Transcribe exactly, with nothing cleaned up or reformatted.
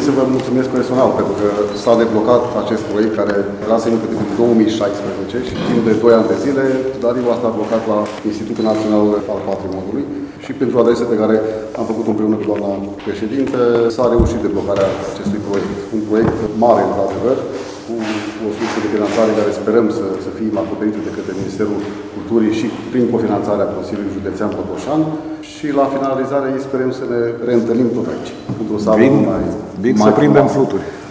să vă mulțumesc personal, pentru că s-a deblocat acest proiect care era să intre în două mii șaisprezece și timp de doi ani de zile, Dariu a stat blocat la Institutul Național al Patrimoniului și pentru adrese pe care am făcut împreună cu doamna președinte, s-a reușit deblocarea acestui proiect. Un proiect mare, într-adevăr, cu o sursă de finanțare care sperăm să, să fie acoperită de către Ministerul Culturii și prin cofinanțarea Consiliului Județean Botoșan. Și la finalizare sperăm să ne reîntâlnim tot aici, într-o sală mai, mai să prindem fluturi.